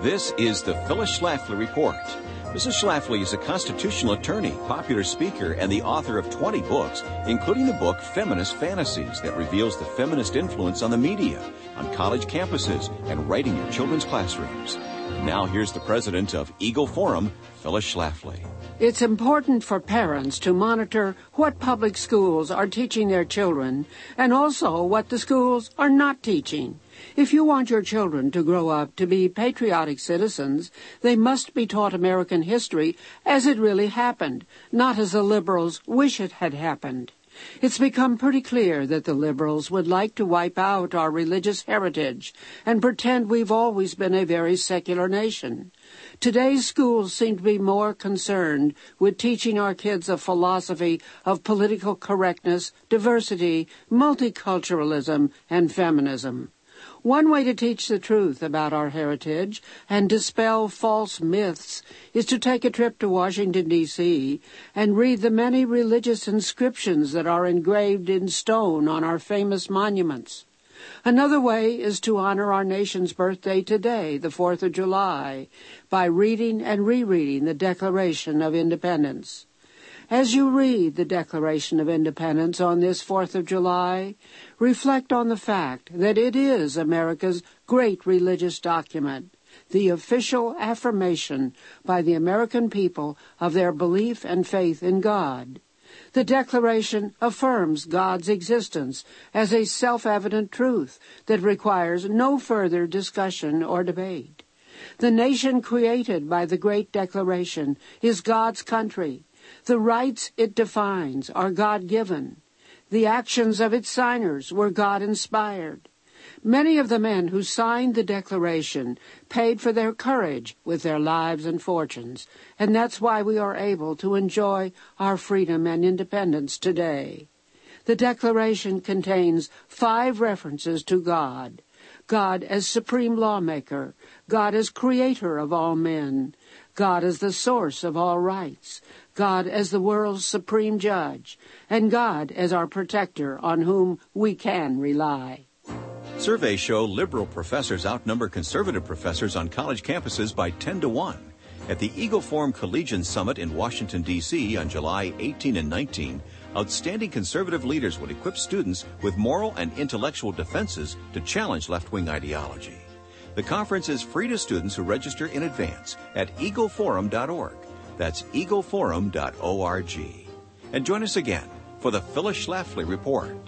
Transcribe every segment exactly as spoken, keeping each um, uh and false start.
This is the Phyllis Schlafly Report. Missus Schlafly is a constitutional attorney, popular speaker, and the author of twenty books, including the book Feminist Fantasies that reveals the feminist influence on the media, on college campuses, and right in your children's classrooms. Now here's the president of Eagle Forum, Phyllis Schlafly. It's important for parents to monitor what public schools are teaching their children and also what the schools are not teaching. If you want your children to grow up to be patriotic citizens, they must be taught American history as it really happened, not as the liberals wish it had happened. It's become pretty clear that the liberals would like to wipe out our religious heritage and pretend we've always been a very secular nation. Today's schools seem to be more concerned with teaching our kids a philosophy of political correctness, diversity, multiculturalism, and feminism. One way to teach the truth about our heritage and dispel false myths is to take a trip to Washington, D C and read the many religious inscriptions that are engraved in stone on our famous monuments. Another way is to honor our nation's birthday today, the fourth of July, by reading and rereading the Declaration of Independence. As you read the Declaration of Independence on this fourth of July, reflect on the fact that it is America's great religious document, the official affirmation by the American people of their belief and faith in God. The Declaration affirms God's existence as a self-evident truth that requires no further discussion or debate. The nation created by the Great Declaration is God's country. The rights it defines are God-given. The actions of its signers were God-inspired. Many of the men who signed the Declaration paid for their courage with their lives and fortunes, and that's why we are able to enjoy our freedom and independence today. The Declaration contains five references to God: God as supreme lawmaker, God as creator of all men, God as the source of all rights, God as the world's supreme judge, and God as our protector on whom we can rely. Surveys show liberal professors outnumber conservative professors on college campuses by ten to one. At the Eagle Forum Collegian Summit in Washington, D C on July eighteenth and nineteenth, outstanding conservative leaders would equip students with moral and intellectual defenses to challenge left-wing ideology. The conference is free to students who register in advance at eagle forum dot org. That's eagle forum dot org. And join us again for the Phyllis Schlafly Report.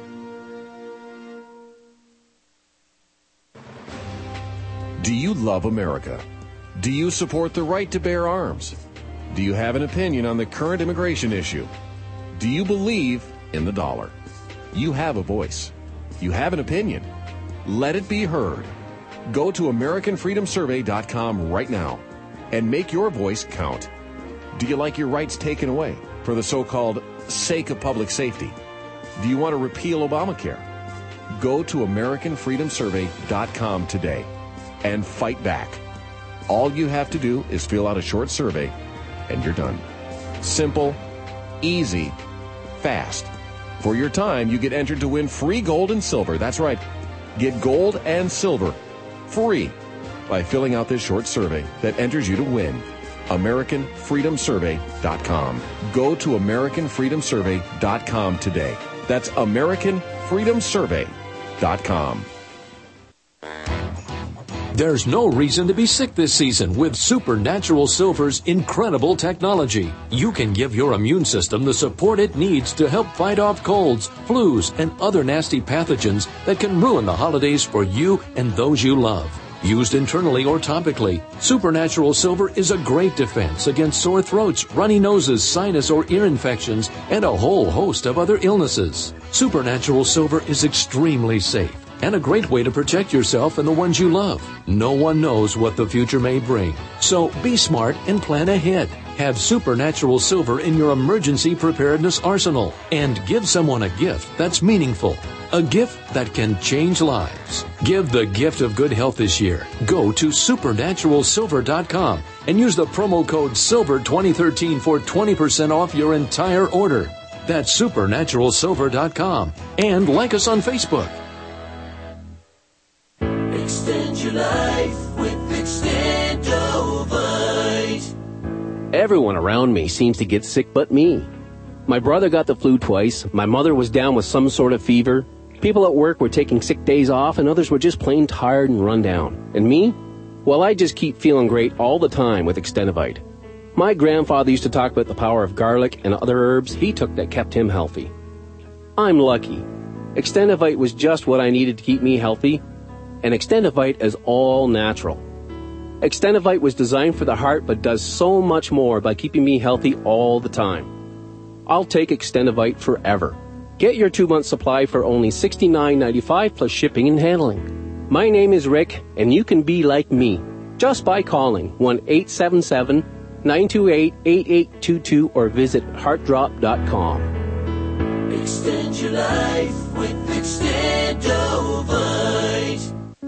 Do you love America? Do you support the right to bear arms? Do you have an opinion on the current immigration issue? Do you believe in the dollar? You have a voice. You have an opinion. Let it be heard. Go to American Freedom Survey dot com right now and make your voice count. Do you like your rights taken away for the so-called sake of public safety? Do you want to repeal Obamacare? Go to American Freedom Survey dot com today and fight back. All you have to do is fill out a short survey and you're done. Simple, easy, fast. For your time, you get entered to win free gold and silver. That's right. Get gold and silver free by filling out this short survey that enters you to win. American Freedom Survey dot com. Go to American Freedom Survey dot com today. That's American Freedom Survey dot com. There's no reason to be sick this season with Supernatural Silver's incredible technology. You can give your immune system the support it needs to help fight off colds, flus, and other nasty pathogens that can ruin the holidays for you and those you love. Used internally or topically, Supernatural Silver is a great defense against sore throats, runny noses, sinus or ear infections, and a whole host of other illnesses. Supernatural Silver is extremely safe and a great way to protect yourself and the ones you love. No one knows what the future may bring, so be smart and plan ahead. Have Supernatural Silver in your emergency preparedness arsenal and give someone a gift that's meaningful. A gift that can change lives. Give the gift of good health this year. Go to Supernatural Silver dot com and use the promo code Silver twenty thirteen for twenty percent off your entire order. That's Supernatural Silver dot com. And like us on Facebook. Extend your life. life with Extendovite. Everyone around me seems to get sick but me. My brother got the flu twice, my mother was down with some sort of fever, people at work were taking sick days off, and others were just plain tired and run down. And me? Well, I just keep feeling great all the time with Extendovite. My grandfather used to talk about the power of garlic and other herbs he took that kept him healthy. I'm lucky. Extendovite was just what I needed to keep me healthy, and Extendovite is all natural. Extendovite was designed for the heart but does so much more by keeping me healthy all the time. I'll take Extendovite forever. Get your two-month supply for only sixty-nine ninety-five plus shipping and handling. My name is Rick, and you can be like me just by calling one eight seven seven, nine two eight, eight eight two two or visit heart drop dot com. Extend your life with Extendovite.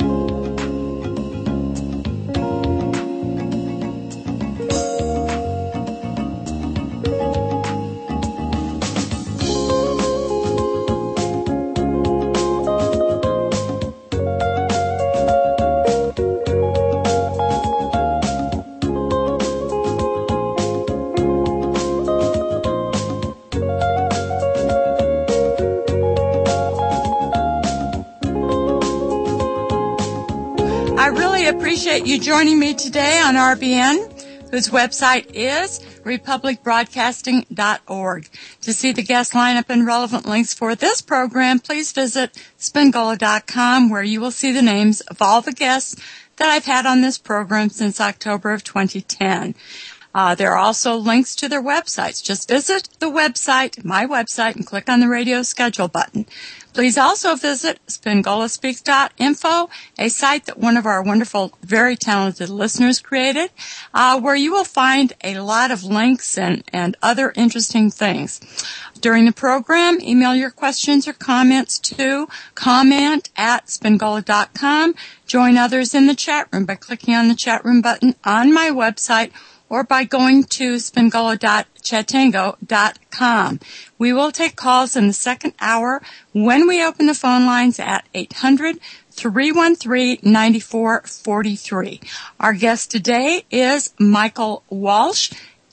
Appreciate you joining me today on R B N, whose website is republic broadcasting dot org. To see the guest lineup and relevant links for this program, please visit spingola dot com, where you will see the names of all the guests that I've had on this program since October of twenty ten. Uh, there are also links to their websites. Just visit the website, my website, and click on the radio schedule button. Please also visit spingola speaks dot info, a site that one of our wonderful, very talented listeners created, uh, where you will find a lot of links and, and other interesting things. During the program, email your questions or comments to comment at spingola dot com. Join others in the chat room by clicking on the chat room button on my website, or by going to spingola dot chatango dot com. We will take calls in the second hour when we open the phone lines at eight hundred, three one three, nine four four three. Our guest today is Michael Walsh,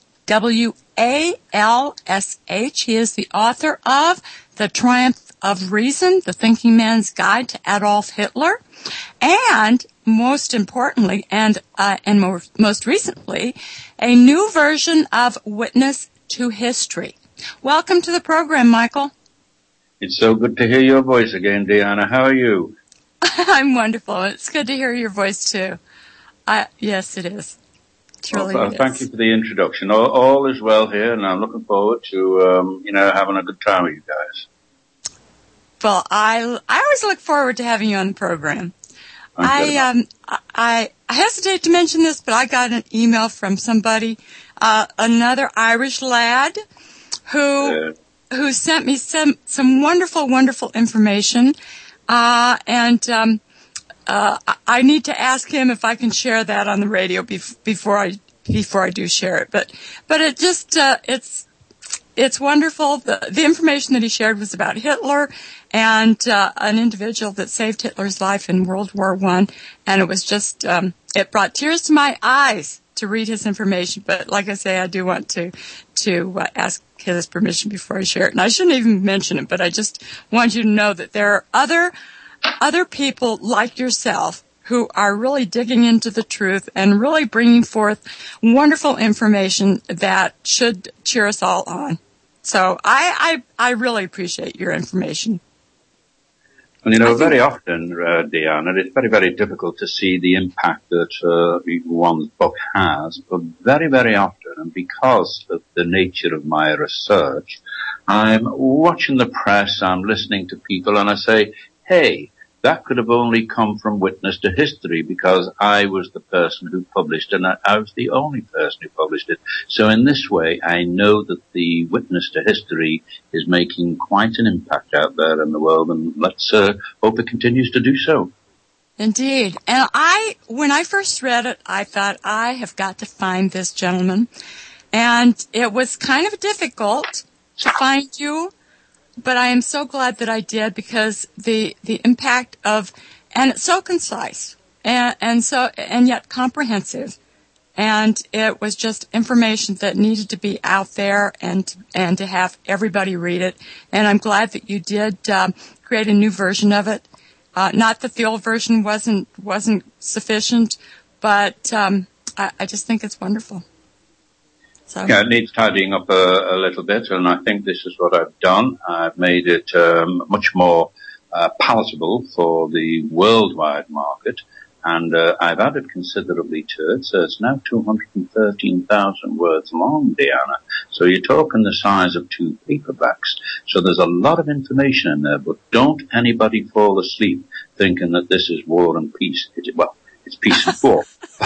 W A L S H. He is the author of The Triumph of Reason, The Thinking Man's Guide to Adolf Hitler, and most importantly, and uh, and more, most recently, a new version of Witness to History. Welcome to the program, Michael. It's so good to hear your voice again, Deanna. How are you? I'm wonderful. It's good to hear your voice, too. Uh, yes, it is. It really well, is. Thank you for the introduction. All, all is well here, and I'm looking forward to, um, you know, having a good time with you guys. Well, I, I always look forward to having you on the program. I um I, I hesitate to mention this, but I got an email from somebody, uh, another Irish lad, who Yeah. who sent me some some wonderful, wonderful information, uh, and um, uh, I need to ask him if I can share that on the radio bef- before I before I do share it. But but it just uh, it's. It's wonderful. The, the information that he shared was about Hitler and uh, an individual that saved Hitler's life in World War One, and it was just um, it brought tears to my eyes to read his information. But like I say, I do want to to uh, ask his permission before I share it, and I shouldn't even mention it. But I just want you to know that there are other other people like yourself who are really digging into the truth and really bringing forth wonderful information that should cheer us all on. So I, I, I really appreciate your information. And, you know, very often, uh, Deanna, it's very, very difficult to see the impact that uh, one's book has, but very, very often, and because of the nature of my research, I'm watching the press, I'm listening to people, and I say, hey, that could have only come from Witness to History because I was the person who published it, and I was the only person who published it. So in this way, I know that the Witness to History is making quite an impact out there in the world, and let's uh, hope it continues to do so. Indeed. And I, when I first read it, I thought, I have got to find this gentleman. And it was kind of difficult to find you. But I am so glad that I did, because the the impact of, and it's so concise. and, and so, and yet comprehensive. And it was just information that needed to be out there and, and to have everybody read it. And I'm glad that you did, um, create a new version of it. Uh, not that the old version wasn't, wasn't sufficient, but, um, I, I just think it's wonderful. So. Yeah, it needs tidying up a, a little bit, and I think this is what I've done. I've made it, um, much more, uh, palatable for the worldwide market. And uh, I've added considerably to it, so it's now two hundred thirteen thousand words long, Deanna. So you're talking the size of two paperbacks. So there's a lot of information in there, but don't anybody fall asleep thinking that this is War and Peace. It, well, it's peace and war.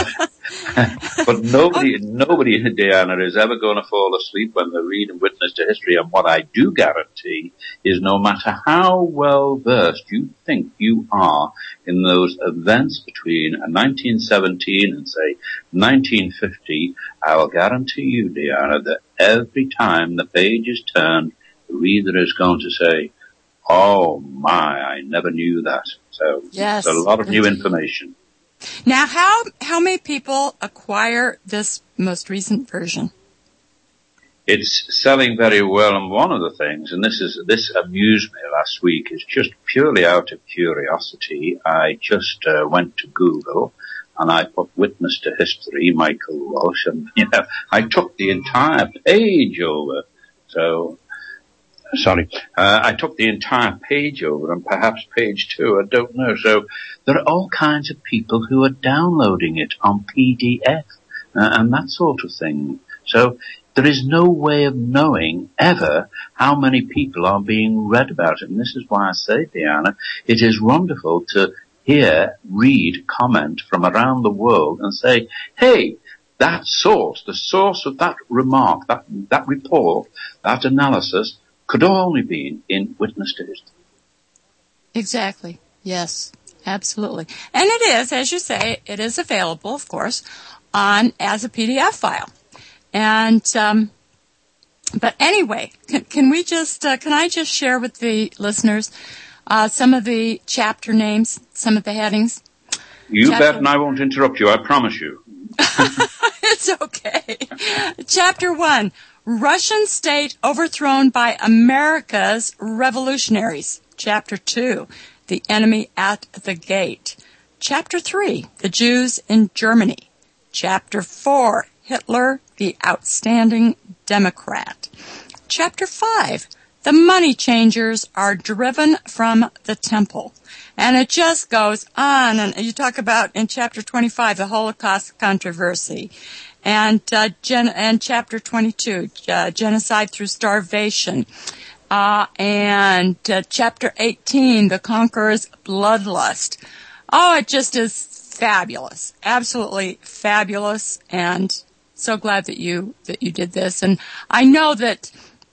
But nobody, nobody, Deanna, is ever going to fall asleep when they read and witness to history. And what I do guarantee is no matter how well versed you think you are in those events between nineteen seventeen and, say, nineteen fifty, I'll guarantee you, Deanna, that every time the page is turned, the reader is going to say, oh my, I never knew that. So yes, it's a lot of new information. Now, how how many people acquire this most recent version? It's selling very well, and one of the things, and this is this amused me last week, is just purely out of curiosity. I just uh, went to Google and I put "Witness to History," Michael Walsh, and you know I took the entire page over. So. Sorry, uh, I took the entire page over, and perhaps page two, I don't know. So there are all kinds of people who are downloading it on P D F uh, and that sort of thing. So there is no way of knowing ever how many people are being read about it. And this is why I say, Deanna, it is wonderful to hear, read, comment from around the world and say, hey, that source, the source of that remark, that, that report, that analysis, could only be in Witness to History. Exactly. Yes, absolutely. And it is, as you say, it is available, of course, on as a P D F file. And, um, but anyway, can, can we just, uh, can I just share with the listeners, uh, some of the chapter names, some of the headings? You chapter- bet, and I won't interrupt you, I promise you. It's okay. Chapter one. Russian state overthrown by America's revolutionaries. Chapter two, the enemy at the gate. Chapter three, the Jews in Germany. Chapter four, Hitler, the outstanding Democrat. Chapter five, the money changers are driven from the temple. And it just goes on, and you talk about in chapter twenty-five, the Holocaust controversy. And, uh, gen- and chapter twenty-two, uh, genocide through starvation. Uh, and, uh, chapter eighteen, the conqueror's bloodlust. Oh, it just is fabulous. Absolutely fabulous. And so glad that you, that you did this. And I know that,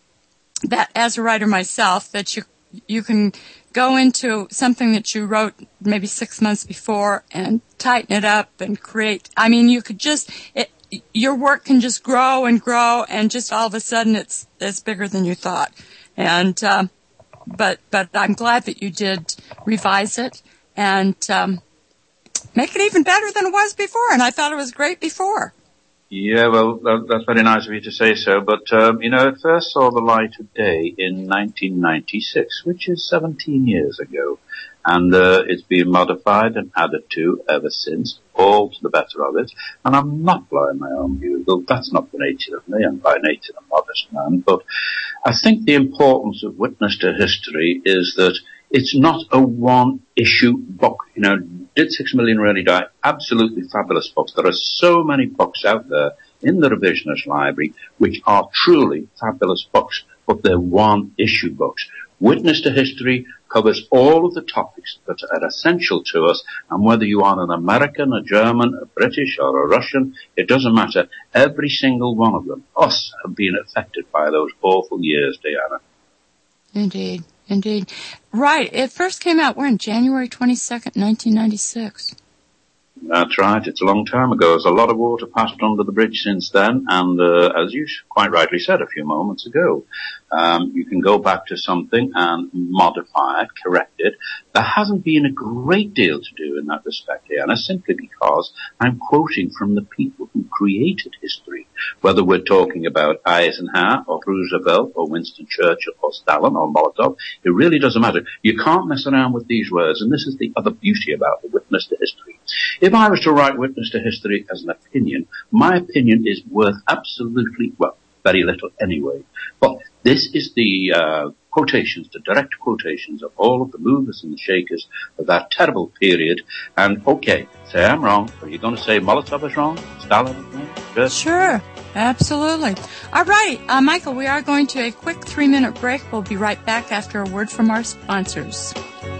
that as a writer myself, that you, you can go into something that you wrote maybe six months before and tighten it up and create, I mean, you could just, it, your work can just grow and grow, and just all of a sudden it's it's bigger than you thought. And uh, but but I'm glad that you did revise it and um, make it even better than it was before. And I thought it was great before. Yeah, well, that, that's very nice of you to say so. But um, you know, it first saw the light of day in nineteen ninety-six, which is seventeen years ago. And uh, it's been modified and added to ever since, all to the better of it. And I'm not blowing my own bugle. That's not the nature of me. I'm by nature a modest man. But I think the importance of Witness to History is that it's not a one-issue book. You know, did six million really die? Absolutely fabulous books. There are so many books out there in the revisionist library which are truly fabulous books, but they're one-issue books. Witness to History covers all of the topics that are essential to us, and whether you are an American, a German, a British, or a Russian, it doesn't matter. Every single one of them, us, have been affected by those awful years, Diana. Indeed, indeed. Right, it first came out when? January twenty-second, nineteen ninety-six. That's right. It's a long time ago. There's a lot of water passed under the bridge since then, and uh, as you quite rightly said a few moments ago, um, you can go back to something and modify it, correct it. There hasn't been a great deal to do in that respect, Diana, simply because I'm quoting from the people who created history, whether we're talking about Eisenhower or Roosevelt or Winston Churchill or Stalin or Molotov. It really doesn't matter. You can't mess around with these words, and this is the other beauty about the witness to history. If I was to write witness to history as an opinion, my opinion is worth absolutely, well, very little anyway. But this is the uh, quotations, the direct quotations of all of the movers and the shakers of that terrible period. And, okay, say I'm wrong. Are you going to say Molotov is wrong? Stalin is wrong? Good. Sure, absolutely. All right, uh, Michael, we are going to a quick three-minute break. We'll be right back after a word from our sponsors.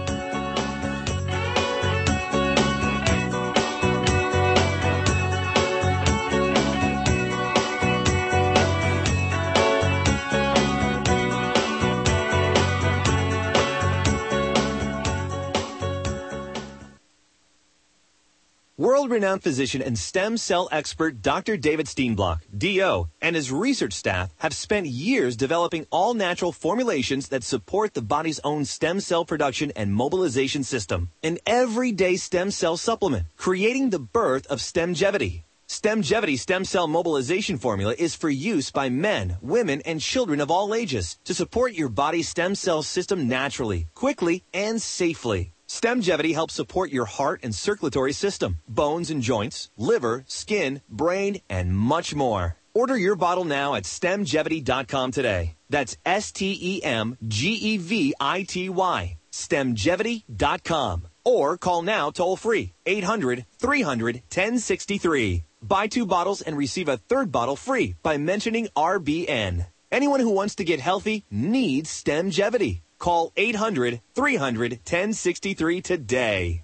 World-renowned physician and stem cell expert Doctor David Steenblock, D O, and his research staff have spent years developing all-natural formulations that support the body's own stem cell production and mobilization system. An everyday stem cell supplement, creating the birth of Stemgevity. Stemgevity stem cell mobilization formula is for use by men, women, and children of all ages to support your body's stem cell system naturally, quickly, and safely. Stemgevity helps support your heart and circulatory system, bones and joints, liver, skin, brain, and much more. Order your bottle now at stemgevity dot com today. That's S T E M G E V I T Y, stemgevity dot com. Or call now toll-free, eight hundred, three hundred, ten sixty-three. Buy two bottles and receive a third bottle free by mentioning R B N. Anyone who wants to get healthy needs Stemgevity. Call eight hundred, three hundred, ten sixty-three today.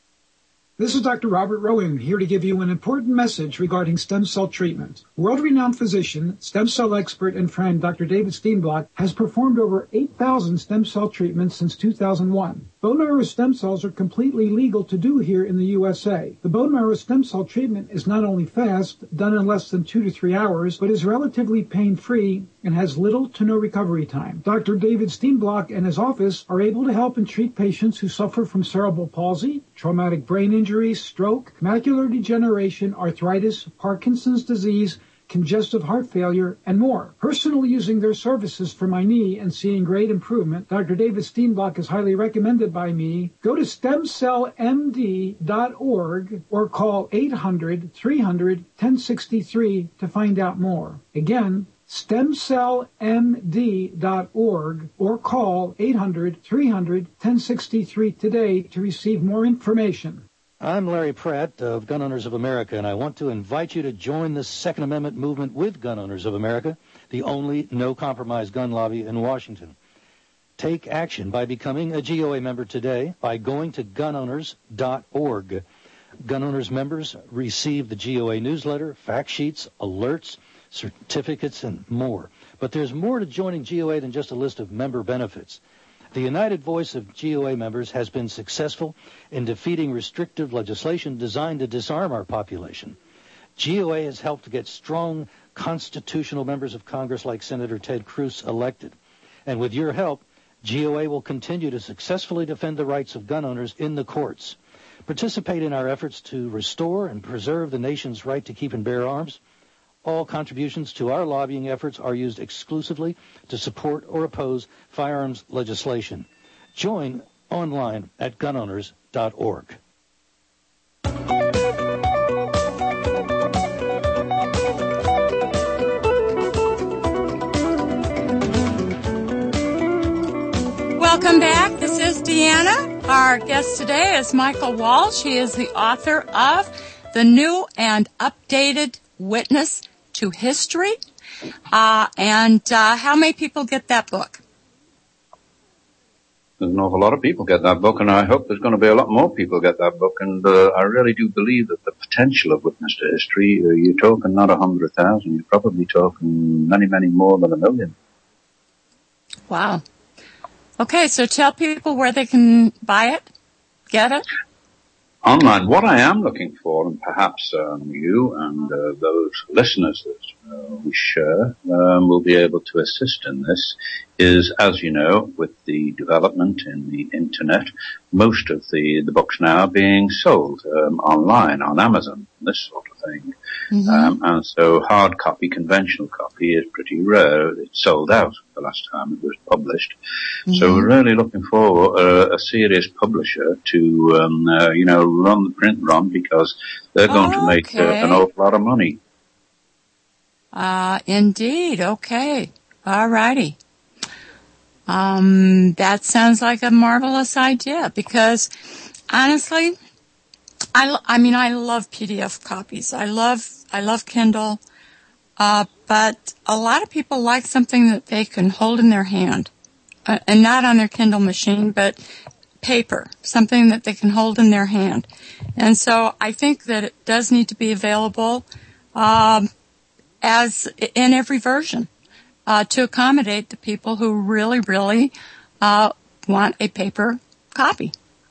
This is Doctor Robert Rowan, here to give you an important message regarding stem cell treatment. World-renowned physician, stem cell expert, and friend Doctor David Steenblock has performed over eight thousand stem cell treatments since two thousand one. Bone marrow stem cells are completely legal to do here in the U S A. The bone marrow stem cell treatment is not only fast, done in less than two to three hours, but is relatively pain-free and has little to no recovery time. Doctor David Steenblock and his office are able to help and treat patients who suffer from cerebral palsy, traumatic brain injury, stroke, macular degeneration, arthritis, Parkinson's disease, congestive heart failure, and more. Personally using their services for my knee and seeing great improvement, Doctor David Steenblock is highly recommended by me. Go to stem cell m d dot org or call eight hundred, three hundred, ten sixty-three to find out more. Again, stem cell m d dot org or call eight hundred, three hundred, ten sixty-three today to receive more information. I'm Larry Pratt of Gun Owners of America, and I want to invite you to join the Second Amendment movement with Gun Owners of America, the only no-compromise gun lobby in Washington. Take action by becoming a G O A member today by going to gun owners dot org. Gun Owners members receive the G O A newsletter, fact sheets, alerts, certificates, and more. But there's more to joining G O A than just a list of member benefits. The united voice of G O A members has been successful in defeating restrictive legislation designed to disarm our population. G O A has helped to get strong constitutional members of Congress like Senator Ted Cruz elected. And with your help, G O A will continue to successfully defend the rights of gun owners in the courts. Participate in our efforts to restore and preserve the nation's right to keep and bear arms. All contributions to our lobbying efforts are used exclusively to support or oppose firearms legislation. Join online at gun owners dot org. Welcome back. This is Deanna. Our guest today is Michael Walsh. He is the author of the new and updated Witness to History. Uh, and uh, how many people get that book? There's an awful lot of people get that book, and I hope there's going to be a lot more people get that book. And uh, I really do believe that the potential of Witness to History, uh, you're talking not a hundred thousand, you're probably talking many, many more than a million. Wow. Okay, so tell people where they can buy it, get it. online. What I am looking for, and perhaps um, you and uh, those listeners that uh, we share um, will be able to assist in this, is, as you know, with the development in the internet, most of the, the books now are being sold um, online on Amazon, this sort of thing. Mm-hmm. Um, and so hard copy, conventional copy is pretty rare. It's sold out the last time it was published. Mm-hmm. So we're really looking for uh, a serious publisher to, um, uh, you know, run the print run, because they're going oh, to make okay. uh, an awful lot of money. Uh, indeed. Okay. All righty. Um, that sounds like a marvelous idea, because honestly, I, I mean, I love P D F copies. I love, I love Kindle. Uh, but a lot of people like something that they can hold in their hand, uh, and not on their Kindle machine, but paper, something that they can hold in their hand. And so I think that it does need to be available, um, as in every version. Uh, to accommodate the people who really, really uh, want a paper copy.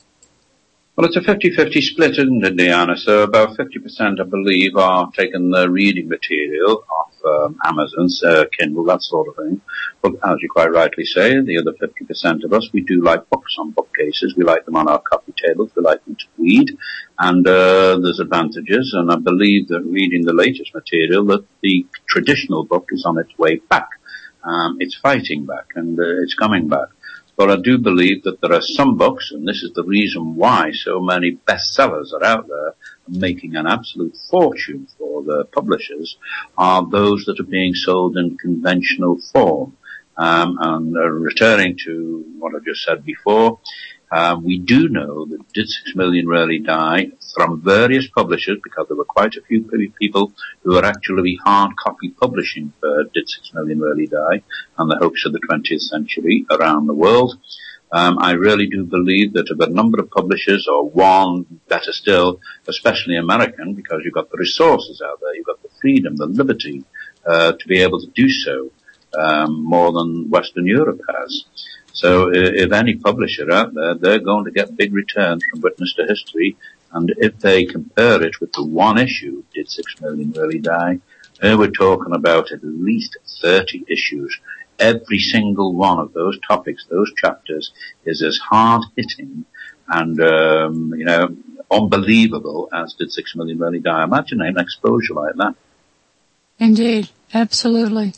Well, it's a fifty-fifty split, isn't it, Deanna? So about fifty percent, I believe, are taking the reading material off um, Amazon's uh, Kindle, that sort of thing. But as you quite rightly say, the other fifty percent of us, we do like books on bookcases. We like them on our coffee tables. We like them to read. And uh, there's advantages. And I believe that reading the latest material, that the traditional book is on its way back. Um, it's fighting back, and uh, it's coming back. But I do believe that there are some books, and this is the reason why so many bestsellers are out there making an absolute fortune for the publishers, are those that are being sold in conventional form. Um, and uh, returning to what I just said before, uh, we do know that Did Six Million Really Die from various publishers, because there were quite a few people who are actually hard copy publishing for Did Six Million Really Die and the Hoax of the twentieth century around the world. Um, I really do believe that of a number of publishers, or one, better still, especially American, because you've got the resources out there, you've got the freedom, the liberty, uh, to be able to do so, um, more than Western Europe has. So if any publisher out there, they're going to get big returns from Witness to History. And if they compare it with the one issue, Did Six Million Really Die, uh, we're talking about at least thirty issues. Every single one of those topics, those chapters, is as hard-hitting and, um, you know, unbelievable as Did Six Million Really Die. Imagine an exposure like that. Indeed. Absolutely.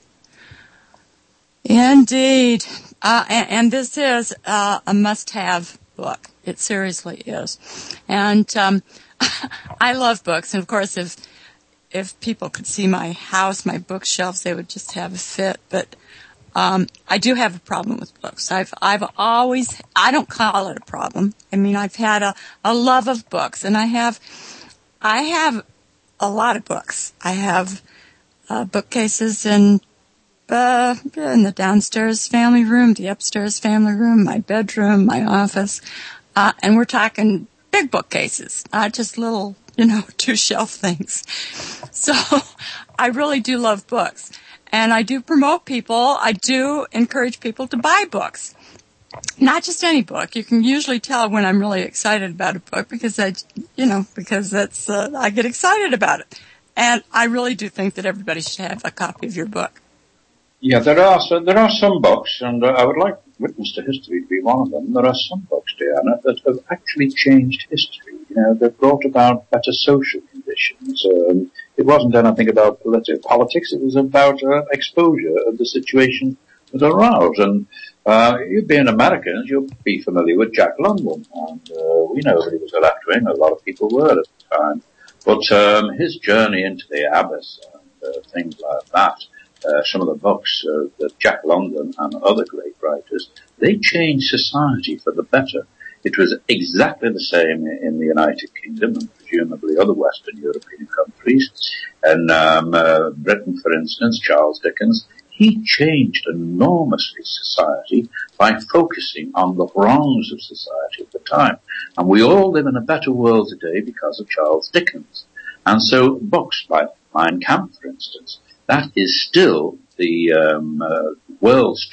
Indeed. Uh, and, and this is uh, a must-have book. It seriously is. And um, I love books. And, of course, if if people could see my house, my bookshelves, they would just have a fit. But um, I do have a problem with books. I've I've always, I don't call it a problem. I mean, I've had a, a love of books. And I have, I have a lot of books. I have uh, bookcases and Uh, in the downstairs family room, the upstairs family room, my bedroom, my office, uh, and we're talking big bookcases, not just little, you know, two-shelf things. So I really do love books, and I do promote people. I do encourage people to buy books, not just any book. You can usually tell when I'm really excited about a book because I, you know, because that's uh, I get excited about it, and I really do think that everybody should have a copy of your book. Yeah, there are so, there are some books, and uh, I would like Witness to History to be one of them. There are some books, Diana, that have actually changed history. You know, they've brought about better social conditions. Um, it wasn't anything about politi- politics; it was about uh, exposure of the situation that arose. And uh, you being Americans, you'll be familiar with Jack London, and uh, we know that he was a left wing. A lot of people were at the time, but um, his journey into the abyss and uh, things like that. Uh, some of the books uh, that Jack London and other great writers, they changed society for the better. It was exactly the same in the United Kingdom and presumably other Western European countries. And um, uh, Britain, for instance, Charles Dickens, he changed enormously society by focusing on the wrongs of society at the time. And we all live in a better world today because of Charles Dickens. And so books like Mein Kampf, for instance, that is still the um, uh, world's top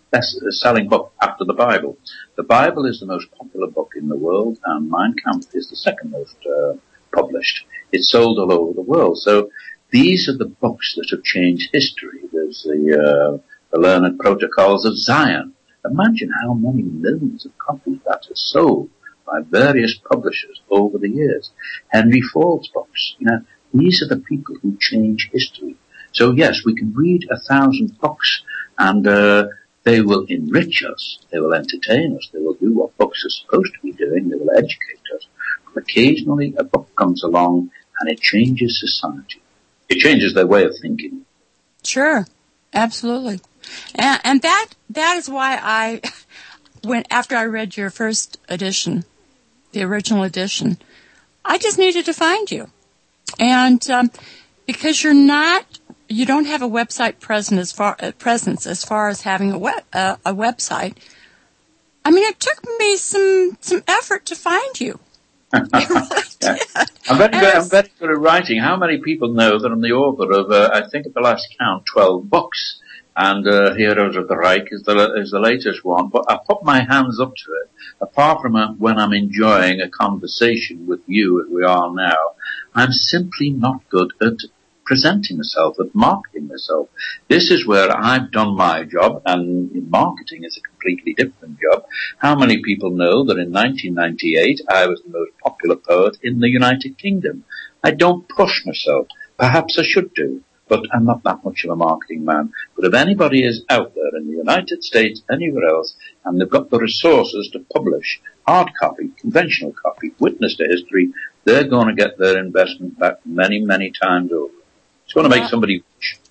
best-selling book after the Bible. The Bible is the most popular book in the world, and Mein Kampf is the second most uh, published. It's sold all over the world. So these are the books that have changed history. There's the, uh, the Learned Protocols of Zion. Imagine how many millions of copies that has sold by various publishers over the years. Henry Ford's books. You know, these are the people who change history. So yes, we can read a thousand books and uh, they will enrich us, they will entertain us, they will do what books are supposed to be doing, they will educate us. But occasionally a book comes along and it changes society. It changes their way of thinking. Sure, absolutely. And, and that that is why I, when after I read your first edition, the original edition, I just needed to find you. And um, because you're not, you don't have a website present as far, uh, presence as far as having a web, uh, a website. I mean, it took me some some effort to find you. It really yeah. did. I'm very, And good, I'm it's- very good at writing. How many people know that I'm the author of, uh, I think at the last count, twelve books? And uh, Heroes of the Reich is the is the latest one. But I put my hands up to it. Apart from uh, when I'm enjoying a conversation with you, as we are now, I'm simply not good at presenting myself, at marketing myself. This is where I've done my job, and in marketing is a completely different job. How many people know that in nineteen ninety-eight I was the most popular poet in the United Kingdom? I don't push myself. Perhaps I should do, but I'm not that much of a marketing man. But if anybody is out there in the United States, anywhere else, and they've got the resources to publish hard copy, conventional copy, witness to history, they're going to get their investment back many, many times over. It's going to make somebody rich.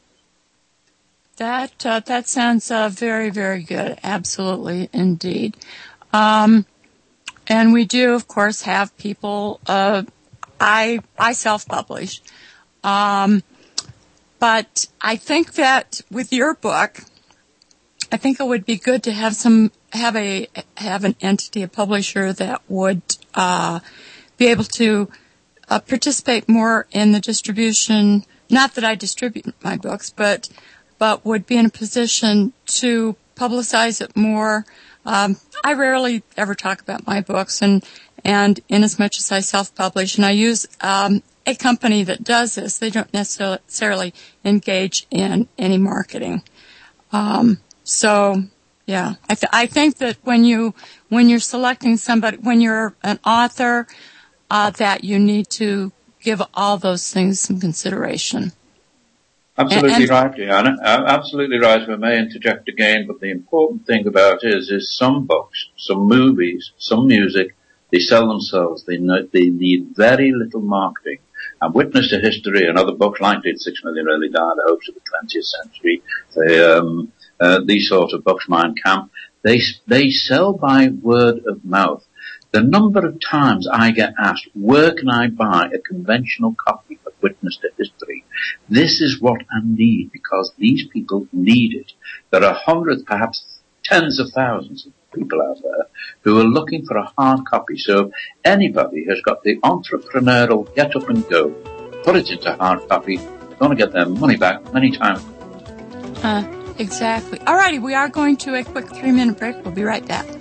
That uh, that sounds uh, very, very good. Absolutely, indeed. Um, and we do, of course, have people. Uh, I I self-publish, um, but I think that with your book, I think it would be good to have some have a have an entity, a publisher that would uh, be able to uh, participate more in the distribution. Not that I distribute my books, but but would be in a position to publicize it more. Um, I rarely ever talk about my books, and and in as much as I self-publish, and I use um, a company that does this, they don't necessarily engage in any marketing. Um, so, yeah, I, th- I think that when you when you're selecting somebody, when you're an author, uh, that you need to give all those things some consideration. Absolutely And- right, Diana. Uh, Absolutely right. If I may interject again, but the important thing about it is, is some books, some movies, some music, they sell themselves. They know, they need very little marketing. And Witness to History and other books like Did Six Million Really Die, The Hopes of the twentieth Century, they, um, uh, these sort of books, Mein Kampf, they they sell by word of mouth. The number of times I get asked, where can I buy a conventional copy of Witness to History? This is what I need, because these people need it. There are hundreds, perhaps tens of thousands of people out there who are looking for a hard copy. So if anybody has got the entrepreneurial get up and go, put it into hard copy, they're going to get their money back many times. Uh, exactly. All righty, we are going to a quick three-minute break. We'll be right back.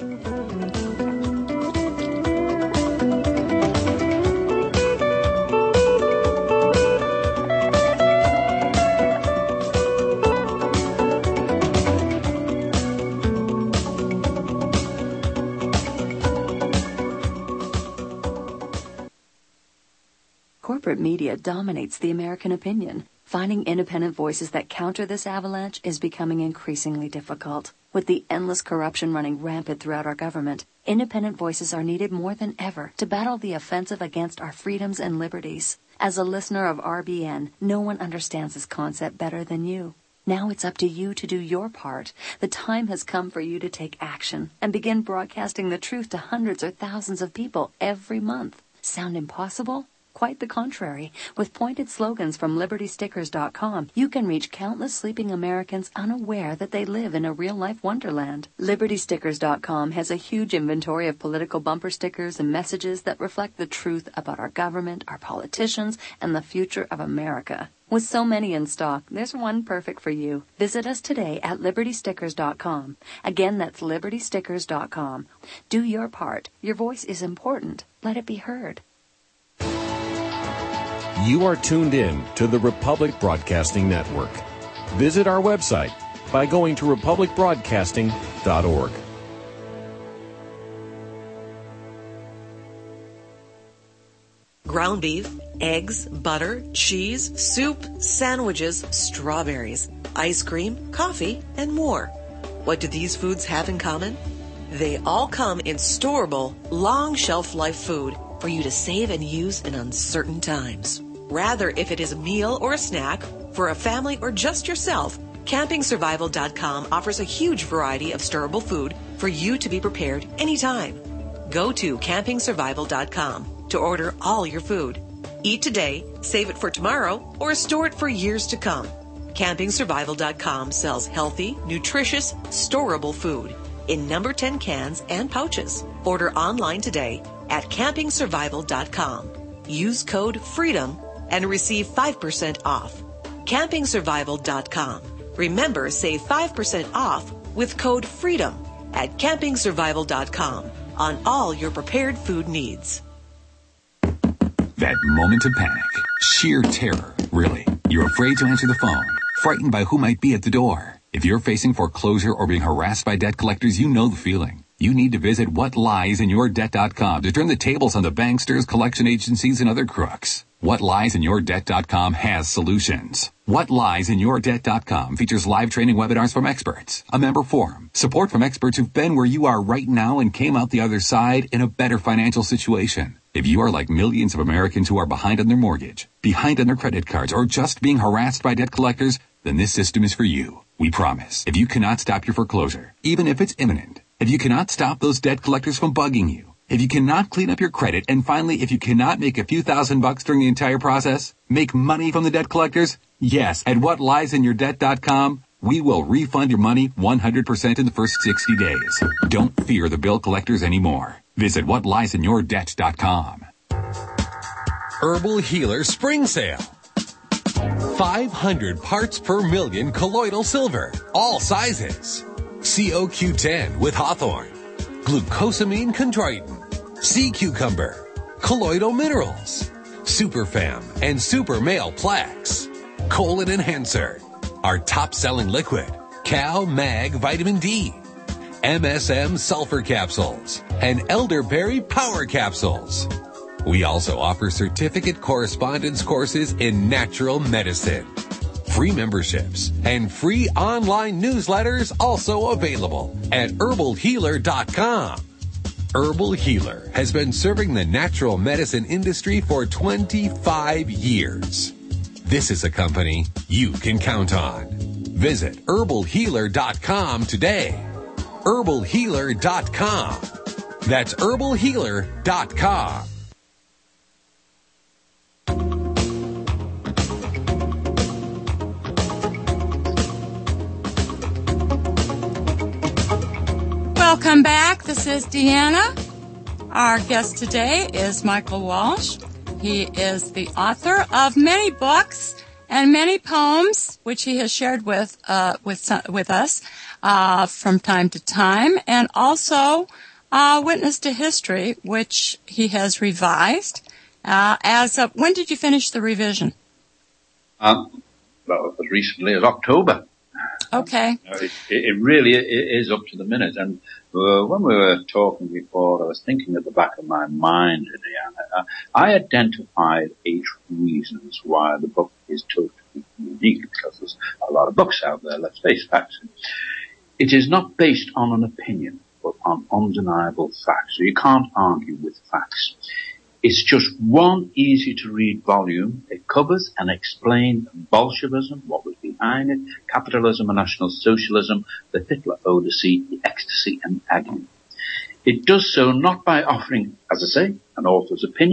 Corporate media dominates the American opinion. Finding independent voices that counter this avalanche is becoming increasingly difficult. With the endless corruption running rampant throughout our government, independent voices are needed more than ever to battle the offensive against our freedoms and liberties. As a listener of R B N, no one understands this concept better than you. Now it's up to you to do your part. The time has come for you to take action and begin broadcasting the truth to hundreds or thousands of people every month. Sound impossible? Quite the contrary. With pointed slogans from Liberty Stickers dot com, you can reach countless sleeping Americans unaware that they live in a real-life wonderland. Liberty Stickers dot com has a huge inventory of political bumper stickers and messages that reflect the truth about our government, our politicians, and the future of America. With so many in stock, there's one perfect for you. Visit us today at Liberty Stickers dot com. Again, that's Liberty Stickers dot com. Do your part. Your voice is important. Let it be heard. You are tuned in to the Republic Broadcasting Network. Visit our website by going to republic broadcasting dot org. Ground beef, eggs, butter, cheese, soup, sandwiches, strawberries, ice cream, coffee, and more. What do these foods have in common? They all come in storable, long shelf life food for you to save and use in uncertain times. Rather, if it is a meal or a snack, for a family or just yourself, camping survival dot com offers a huge variety of storable food for you to be prepared anytime. Go to camping survival dot com to order all your food. Eat today, save it for tomorrow, or store it for years to come. camping survival dot com sells healthy, nutritious, storable food in number ten cans and pouches. Order online today at camping survival dot com. Use code FREEDOM and receive five percent off. camping survival dot com. Remember, save five percent off with code FREEDOM at camping survival dot com on all your prepared food needs. That moment of panic, sheer terror, really. You're afraid to answer the phone, frightened by who might be at the door. If you're facing foreclosure or being harassed by debt collectors, you know the feeling. You need to visit what lies in your debt dot com to turn the tables on the banksters, collection agencies, and other crooks. what lies in your debt dot com has solutions. what lies in your debt dot com features live training webinars from experts, a member forum, support from experts who've been where you are right now and came out the other side in a better financial situation. If you are like millions of Americans who are behind on their mortgage, behind on their credit cards, or just being harassed by debt collectors, then this system is for you. We promise. If you cannot stop your foreclosure, even if it's imminent, if you cannot stop those debt collectors from bugging you, if you cannot clean up your credit, and finally, if you cannot make a few thousand bucks during the entire process, make money from the debt collectors, yes, at what lies in your debt dot com, we will refund your money one hundred percent in the first sixty days. Don't fear the bill collectors anymore. Visit what lies in your debt dot com. Herbal Healer Spring Sale. five hundred parts per million colloidal silver, all sizes. C O Q ten with Hawthorne, glucosamine chondroitin, sea cucumber, colloidal minerals, Superfam and Super Male Plaques, colon enhancer, our top-selling liquid, Cal Mag Vitamin D, M S M sulfur capsules, and elderberry power capsules. We also offer certificate correspondence courses in natural medicine. Free memberships and free online newsletters also available at herbal healer dot com. Herbal Healer has been serving the natural medicine industry for twenty-five years. This is a company you can count on. Visit herbal healer dot com today. herbal healer dot com. That's herbal healer dot com. Welcome back. This is Deanna. Our guest today is Michael Walsh. He is the author of many books and many poems, which he has shared with uh, with with us uh, from time to time, and also uh, Witness to History, which he has revised. Uh, as of, when did you finish the revision? Um, well, as recently as October. Okay. You know, it, it really is up to the minute. And uh, when we were talking before, I was thinking at the back of my mind, Diana, I identified eight reasons why the book is totally unique, because there's a lot of books out there, let's face facts. It is not based on an opinion, but on undeniable facts. So you can't argue with facts. It's just one easy-to-read volume. It covers and explains Bolshevism, what was behind it, capitalism and National Socialism, the Hitler Odyssey, the ecstasy and agony. It does so not by offering, as I say, an author's opinion,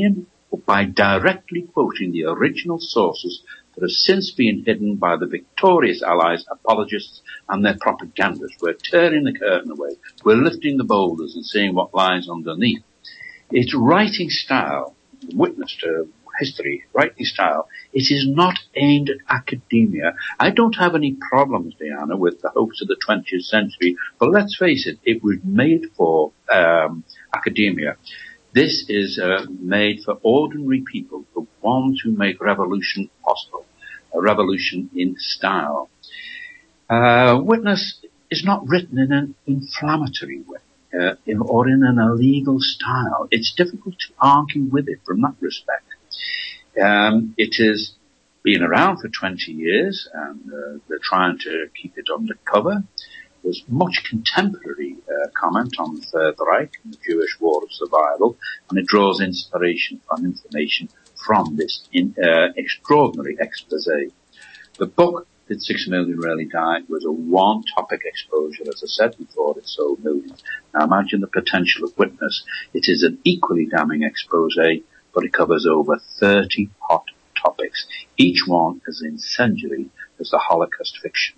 but by directly quoting the original sources that have since been hidden by the victorious Allies, apologists, and their propagandists. We're tearing the curtain away. We're lifting the boulders and seeing what lies underneath. Its writing style, witness to history, writing style, it is not aimed at academia. I don't have any problems, Diana, with the hopes of the twentieth century, but let's face it, it was made for um, academia. This is uh, made for ordinary people, the ones who make revolution possible, a revolution in style. Uh, Witness is not written in an inflammatory way. Uh, in, or in an illegal style. It's difficult to argue with it from that respect. Um, it has been around for twenty years, and uh, they're trying to keep it undercover. There's much contemporary uh, comment on the Third Reich and the Jewish War of Survival, and it draws inspiration and information from this in, uh, extraordinary expose. The book Did Six Million Really Die was a one-topic exposure. As I said before, it sold millions. Now imagine the potential of Witness. It is an equally damning expose, but it covers over thirty hot topics, each one as incendiary as the Holocaust fiction.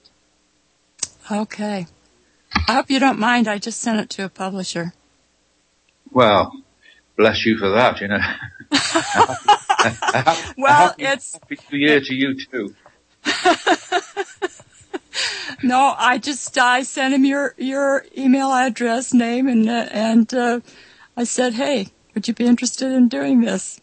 Okay. I hope you don't mind. I just sent it to a publisher. Well, bless you for that, you know. Well, it's... Happy New Year to you too. No, I just, I sent him your, your email address, name, and, uh, and, uh, I said, hey, would you be interested in doing this?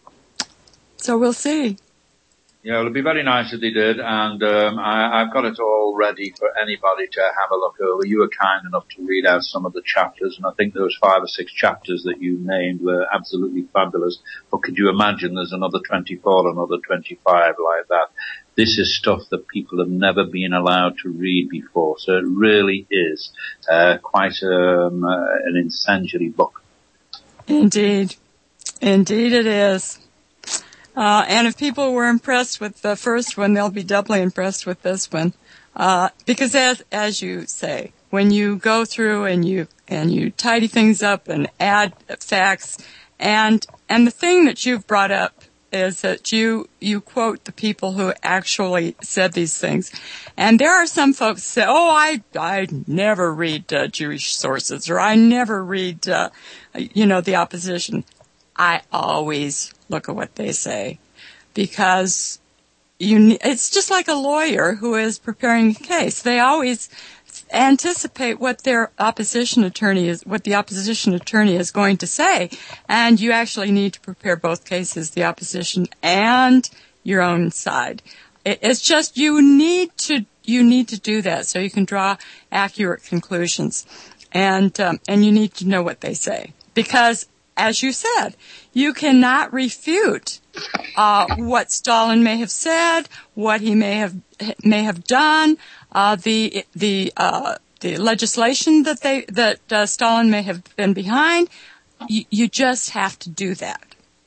So we'll see. Yeah, it'll be very nice if they did, and um, I, I've got it all ready for anybody to have a look over. You were kind enough to read out some of the chapters, and I think those five or six chapters that you named were absolutely fabulous. But could you imagine there's another twenty-four, another twenty-five like that? This is stuff that people have never been allowed to read before, so it really is uh, quite um, uh, an incendiary book. Indeed. Indeed it is. Uh, and if people were impressed with the first one, they'll be doubly impressed with this one. Uh, because as, as you say, when you go through and you, and you tidy things up and add facts, and, and the thing that you've brought up is that you, you quote the people who actually said these things. And there are some folks who say, oh, I, I never read, uh, Jewish sources, or I never read, uh, you know, the opposition. I always look at what they say, because you, it's just like a lawyer who is preparing a case. They always anticipate what their opposition attorney is, what the opposition attorney is going to say, and you actually need to prepare both cases, the opposition and your own side. It's just you need to you need to do that so you can draw accurate conclusions, and um, and you need to know what they say, because, as you said, you cannot refute uh, what Stalin may have said, what he may have may have done, uh, the the uh, the legislation that they that uh, Stalin may have been behind. You, you just have to do that.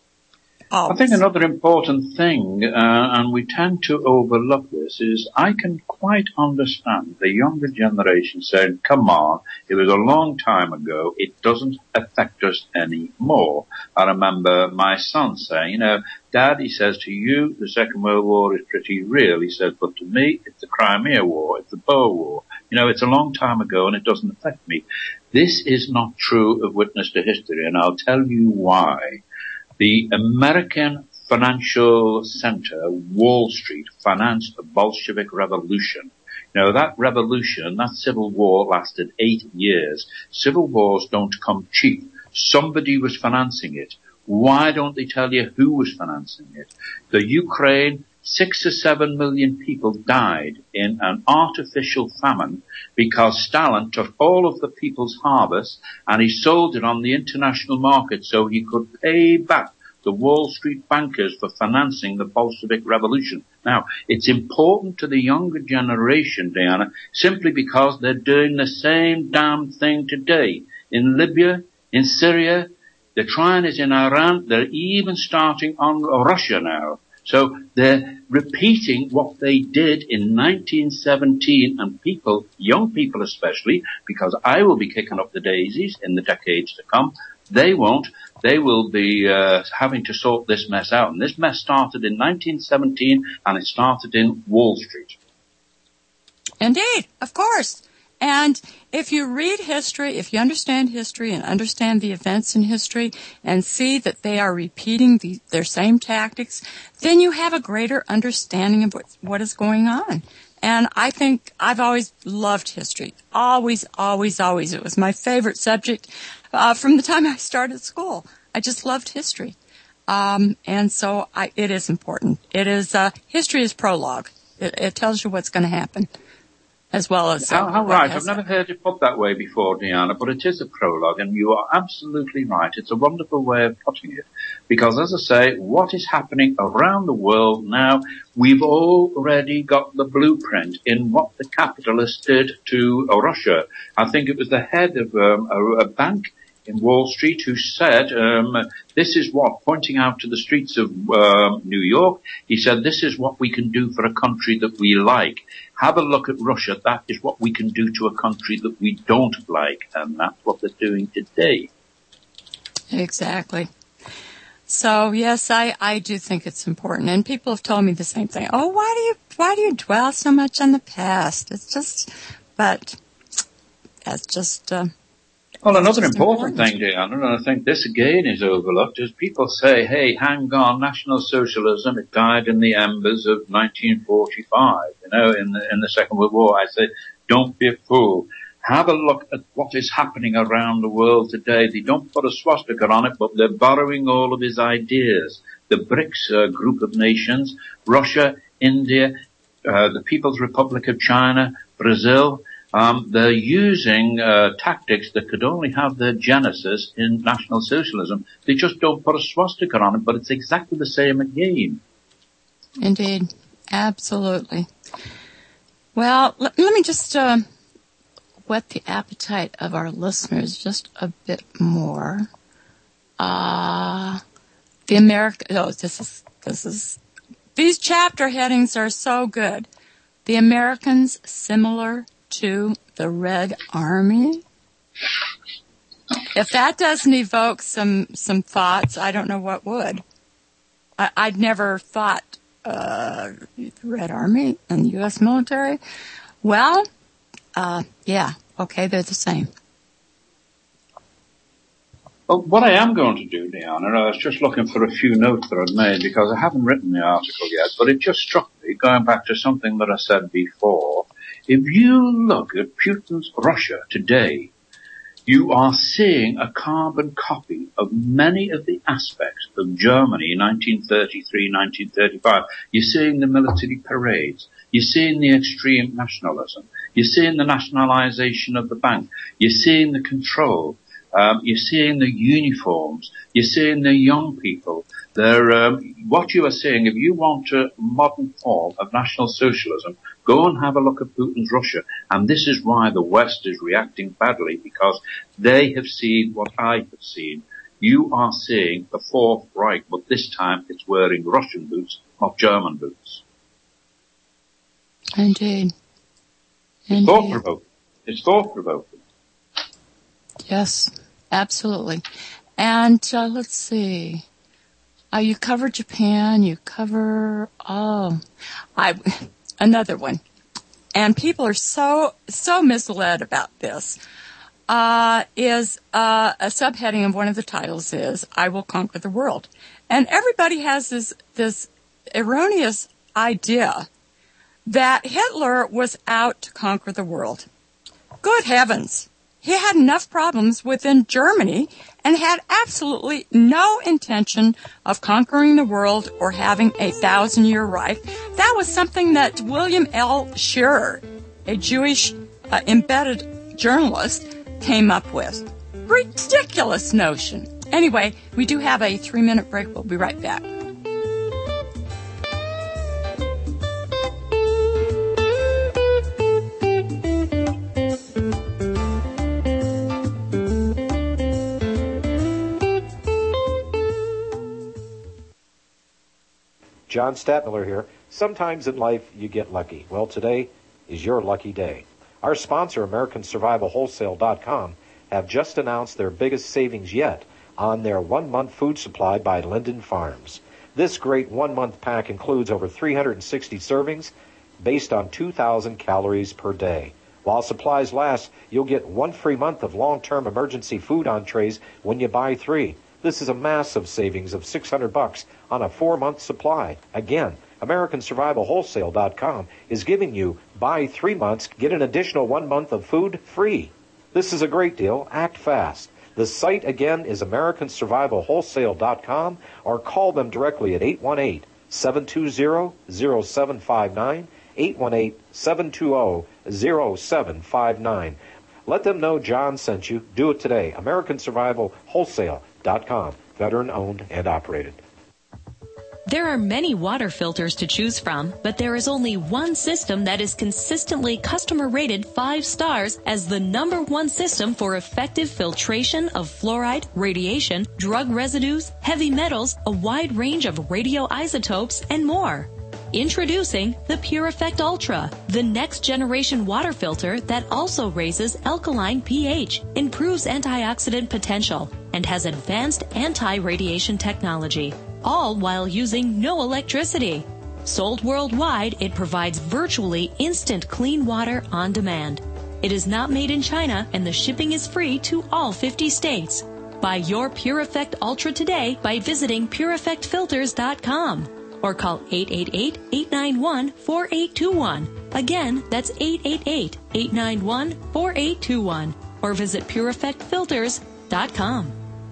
Always. I think another important thing, uh, and we tend to overlook this, is I can quite understand the younger generation saying, come on, it was a long time ago, it doesn't affect us anymore. I remember my son saying, you know, Dad, he says, to you, the Second World War is pretty real. He says, but to me, it's the Crimea War, it's the Boer War. You know, it's a long time ago and it doesn't affect me. This is not true of Witness to History, and I'll tell you why. The American financial center, Wall Street, financed the Bolshevik Revolution. Now, that revolution, that civil war lasted eight years. Civil wars don't come cheap. Somebody was financing it. Why don't they tell you who was financing it? The Ukraine, six or seven million people died in an artificial famine because Stalin took all of the people's harvest and he sold it on the international market so he could pay back the Wall Street bankers for financing the Bolshevik Revolution. Now, it's important to the younger generation, Diana, simply because they're doing the same damn thing today. In Libya, in Syria, they're trying it in Iran, they're even starting on Russia now. So they're repeating what they did in nineteen seventeen, and people, young people especially, because I will be kicking up the daisies in the decades to come, They won't. They will be uh, having to sort this mess out. And this mess started in nineteen seventeen, and it started in Wall Street. Indeed, of course. And if you read history, if you understand history and understand the events in history and see that they are repeating the, their same tactics, then you have a greater understanding of what, what is going on. And I think I've always loved history. Always, always, always. It was my favorite subject uh, from the time I started school. I just loved history. Um, and so I, it is important. It is, uh, history is prologue. It, it tells you what's going to happen. As well as how, how right. I've never heard it put that way before, Deanna, but it is a prologue, and you are absolutely right. It's a wonderful way of putting it, because, as I say, what is happening around the world now, we've already got the blueprint in what the capitalists did to Russia. I think it was the head of um, a, a bank in Wall Street who said, um, this is what, pointing out to the streets of uh, New York, he said, this is what we can do for a country that we like. Have a look at Russia. That is what we can do to a country that we don't like. And that's what they're doing today. Exactly. So, yes, I, I do think it's important. And people have told me the same thing. Oh, why do you, why do you dwell so much on the past? It's just, but that's just, uh, Well, another important, important thing, Deanna, and I think this again is overlooked, is people say, hey, hang on, National Socialism, it died in the embers of nineteen forty-five, you know, in the, in the Second World War. I say, don't be a fool. Have a look at what is happening around the world today. They don't put a swastika on it, but they're borrowing all of his ideas. The BRICS uh, group of nations, Russia, India, uh, the People's Republic of China, Brazil, Um, they're using uh, tactics that could only have their genesis in National Socialism. They just don't put a swastika on it, but it's exactly the same again. Indeed. Absolutely. Well, let, let me just uh, whet the appetite of our listeners just a bit more. Uh, the America, oh, this is, this is, these chapter headings are so good. The Americans similar to the Red Army. If that doesn't evoke some some thoughts, I don't know what would. I, I'd never thought uh, the Red Army and the U S military. Well, uh, yeah, okay, they're the same. Well, what I am going to do, Deanna, I was just looking for a few notes that I'd made because I haven't written the article yet, but it just struck me, going back to something that I said before. If you look at Putin's Russia today, you are seeing a carbon copy of many of the aspects of Germany in nineteen thirty-three, nineteen thirty-five. You're seeing the military parades. You're seeing the extreme nationalism. You're seeing the nationalization of the bank. You're seeing the control. Um, you're seeing the uniforms. You're seeing the young people. They're, um, what you are seeing, if you want a modern form of National Socialism, go and have a look at Putin's Russia. And this is why the West is reacting badly, because they have seen what I have seen. You are seeing the Fourth Reich, but this time it's wearing Russian boots, not German boots. Indeed. It's thought-provoking. It's thought-provoking. Yes, absolutely. And uh, let's see. Uh, you cover Japan. You cover oh, I another one. And people are so so misled about this. Uh, is uh, a subheading of one of the titles is "I Will Conquer the World," and everybody has this this erroneous idea that Hitler was out to conquer the world. Good heavens! He had enough problems within Germany and had absolutely no intention of conquering the world or having a thousand-year Reich. That was something that William L. Scherer, a Jewish uh, embedded journalist, came up with. Ridiculous notion. Anyway, we do have a three-minute break. We'll be right back. John Stadtmiller here. Sometimes in life you get lucky. Well, today is your lucky day. Our sponsor, American Survival Wholesale dot com, have just announced their biggest savings yet on their one-month food supply by Linden Farms. This great one-month pack includes over three hundred sixty servings based on two thousand calories per day. While supplies last, you'll get one free month of long-term emergency food entrees when you buy three. This is a massive savings of six hundred bucks on a four-month supply. Again, American Survival Wholesale dot com is giving you buy three months, get an additional one month of food free. This is a great deal. Act fast. The site again is American Survival Wholesale dot com, or call them directly at eight one eight, seven two zero, zero seven five nine, eight one eight, seven two zero, zero seven five nine. Let them know John sent you. Do it today. American Survival Wholesale dot com, veteran owned and operated. There are many water filters to choose from, but there is only one system that is consistently customer rated five stars as the number one system for effective filtration of fluoride, radiation, drug residues, heavy metals, a wide range of radioisotopes, and more. Introducing the Pure Effect Ultra, the next generation water filter that also raises alkaline pH, improves antioxidant potential, and has advanced anti-radiation technology, all while using no electricity. Sold worldwide, it provides virtually instant clean water on demand. It is not made in China, and the shipping is free to all fifty states. Buy your Pure Effect Ultra today by visiting pure effect filters dot com or call eight eight eight, eight nine one, four eight two one. Again, that's eight eight eight, eight nine one, four eight two one, or visit pure effect filters dot com.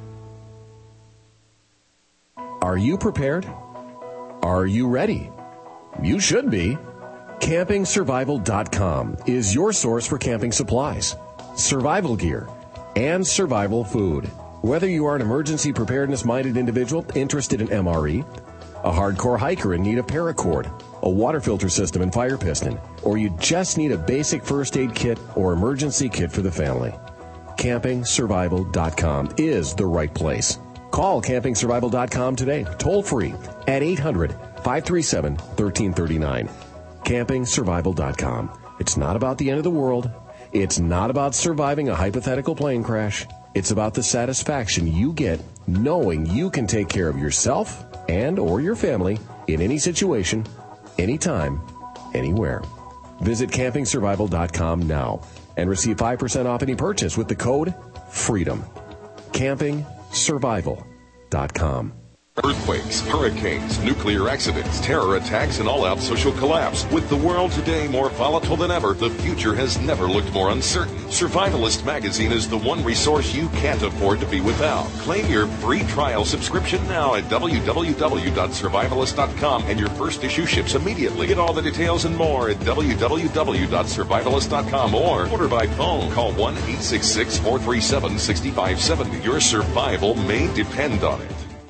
Are you prepared? Are you ready? You should be. camping survival dot com is your source for camping supplies, survival gear, and survival food. Whether you are an emergency preparedness-minded individual interested in M R E, a hardcore hiker in need of paracord, a water filter system and fire piston, or you just need a basic first aid kit or emergency kit for the family, camping survival dot com is the right place. Call camping survival dot com today, toll free at eight hundred, five three seven, one three three nine. camping survival dot com. It's not about the end of the world. It's not about surviving a hypothetical plane crash. It's about the satisfaction you get knowing you can take care of yourself and or your family in any situation, anytime, anywhere. Visit camping survival dot com now and receive five percent off any purchase with the code FREEDOM. camping survival dot com. Earthquakes, hurricanes, nuclear accidents, terror attacks, and all-out social collapse. With the world today more volatile than ever, the future has never looked more uncertain. Survivalist Magazine is the one resource you can't afford to be without. Claim your free trial subscription now at w w w dot survivalist dot com, and your first issue ships immediately. Get all the details and more at w w w dot survivalist dot com or order by phone. Call one eight six six, four three seven, six five seven zero. Your survival may depend on it.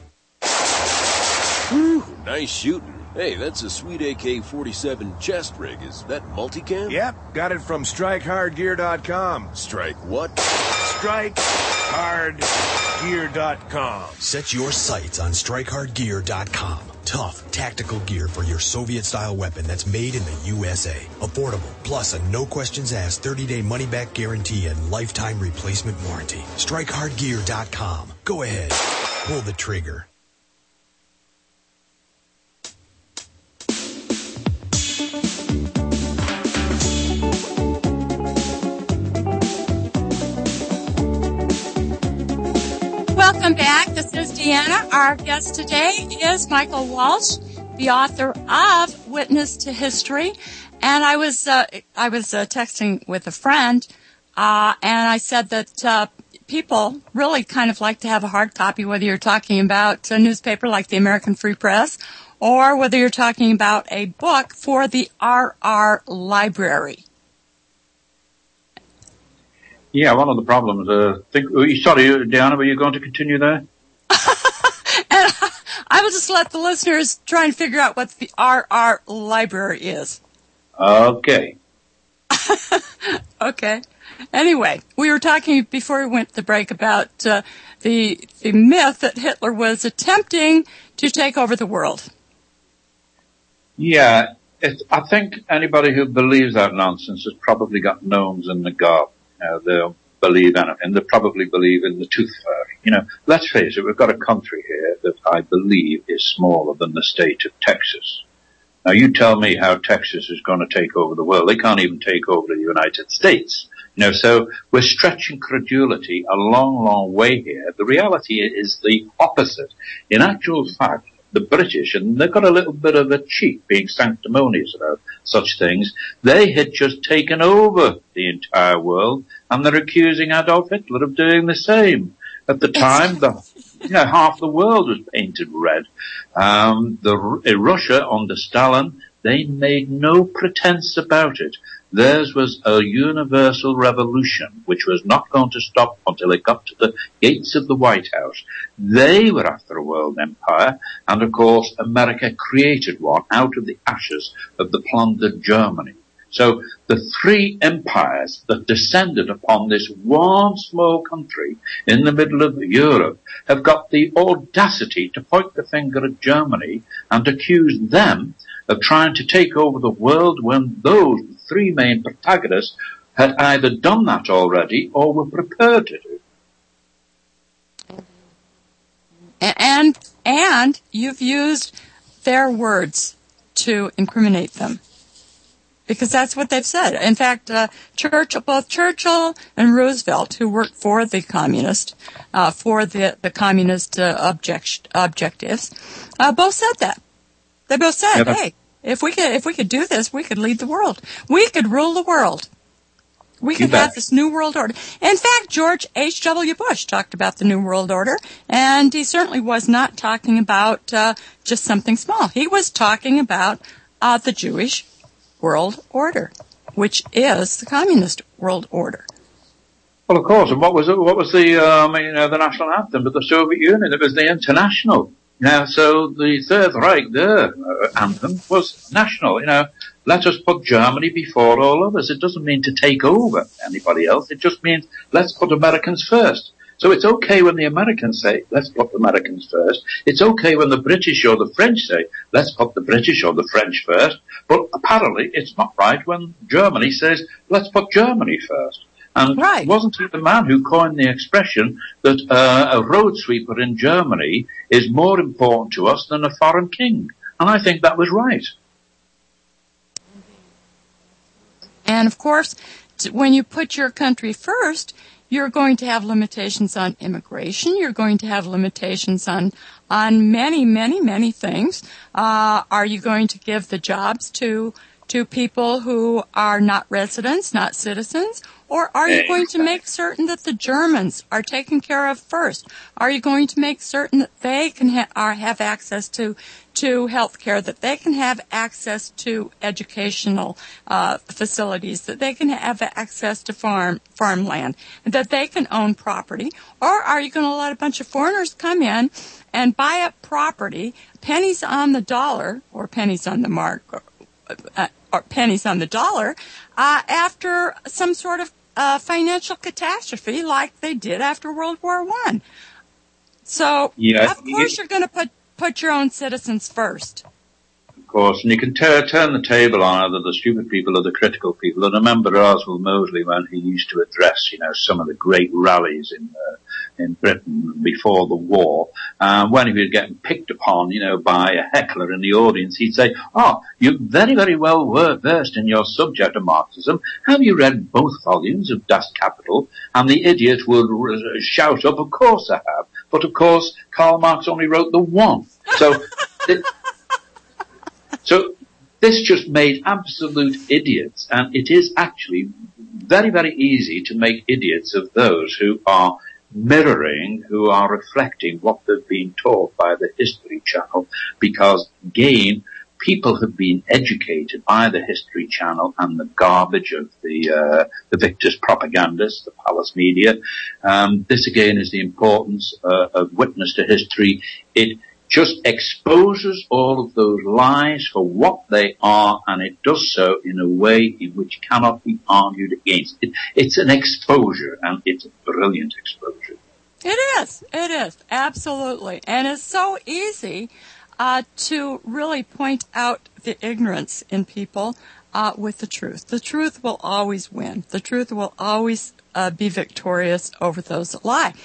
Whew, nice shooting. Hey, that's a sweet A K forty-seven chest rig. Is that multicam? Yep, got it from strike hard gear dot com. Strike what? strike hard gear dot com. Set your sights on strike hard gear dot com. Tough, tactical gear for your Soviet-style weapon that's made in the U S A. Affordable, plus a no-questions-asked thirty-day money-back guarantee and lifetime replacement warranty. strike hard gear dot com. Go ahead. Pull the trigger. Welcome back. This is Deanna. Our guest today is Michael Walsh, the author of Witness to History. And I was uh, I was uh, texting with a friend, uh, and I said that uh, people really kind of like to have a hard copy, whether you're talking about a newspaper like the American Free Press, or whether you're talking about a book for the R R Library. Yeah, one of the problems, uh, think, sorry, Diana, were you going to continue there? And I will just let the listeners try and figure out what the R R Library is. Okay. Okay. Anyway, we were talking before we went to the break about uh, the the myth that Hitler was attempting to take over the world. Yeah, it, I think anybody who believes that nonsense has probably got gnomes in the garden. Uh, they'll believe anything. They probably believe in the tooth fairy. You know, let's face it, we've got a country here that I believe is smaller than the state of Texas. Now, you tell me how Texas is going to take over the world. They can't even take over the United States. You know, so we're stretching credulity a long, long way here. The reality is the opposite. In actual fact, the British, and they've got a little bit of a cheek being sanctimonious about such things, they had just taken over the entire world, and they're accusing Adolf Hitler of doing the same. At the time, the you know, half the world was painted red. Um, the uh, Russia under Stalin, they made no pretense about it. Theirs was a universal revolution, which was not going to stop until it got to the gates of the White House. They were after a world empire, and of course, America created one out of the ashes of the plundered Germany. So the three empires that descended upon this one small country in the middle of Europe have got the audacity to point the finger at Germany and accuse them of trying to take over the world when those three main protagonists had either done that already or were prepared to do. And, and you've used their words to incriminate them. Because that's what they've said. In fact, uh, Churchill, both Churchill and Roosevelt, who worked for the communist, uh, for the, the communist uh, object, objectives, uh, both said that. They both said, yeah, hey, if we could, if we could do this, we could lead the world. We could rule the world. We could have this new world order. In fact, George H W Bush talked about the new world order, and he certainly was not talking about uh, just something small. He was talking about uh, the Jewish world order, which is the communist world order. Well, of course. And what was it? What was the um, you know the national anthem of the Soviet Union? It was the International. Now, so the Third Reich, their uh, anthem was national. You know, let us put Germany before all others. It doesn't mean to take over anybody else. It just means let's put Americans first. So it's okay when the Americans say, let's put the Americans first. It's okay when the British or the French say, let's put the British or the French first. But apparently it's not right when Germany says, let's put Germany first. And right. Wasn't he the man who coined the expression that uh, a road sweeper in Germany is more important to us than a foreign king? And I think that was right. And of course, when you put your country first, you're going to have limitations on immigration. You're going to have limitations on on many, many, many things. Uh, are you going to give the jobs to to people who are not residents, not citizens? Or are you going to make certain that the Germans are taken care of first? Are you going to make certain that they can ha- are, have access to to health care, that they can have access to educational uh, facilities, that they can have access to farm farmland, that they can own property? Or are you going to let a bunch of foreigners come in and buy up property, pennies on the dollar, or pennies on the mark, or, uh, or pennies on the dollar, uh, after some sort of uh, financial catastrophe like they did after World War One? So, yeah, of course, you, you're going to put put your own citizens first. Of course, and you can t- turn the table on either the stupid people or the critical people. And I remember Oswald Mosley when he used to address, you know, some of the great rallies in uh, in Britain before the war. Um, when he was getting picked upon, you know, by a heckler in the audience, he'd say, "Oh, you're very, very well versed in your subject of Marxism. Have you read both volumes of Das Kapital?" And the idiot would r- shout up, "Of course I have. But of course, Karl Marx only wrote the one." So. it, So this just made absolute idiots, and it is actually very, very easy to make idiots of those who are mirroring, who are reflecting what they've been taught by the History Channel, because, again, people have been educated by the History Channel and the garbage of the uh, the Victor's propagandists, the palace media. Um, this, again, is the importance uh, of witness to history. It just exposes all of those lies for what they are, and it does so in a way in which cannot be argued against. It, it's an exposure, and it's a brilliant exposure. It is. It is. Absolutely. And it's so easy uh, to really point out the ignorance in people uh, with the truth. The truth will always win. The truth will always uh, be victorious over those that lie.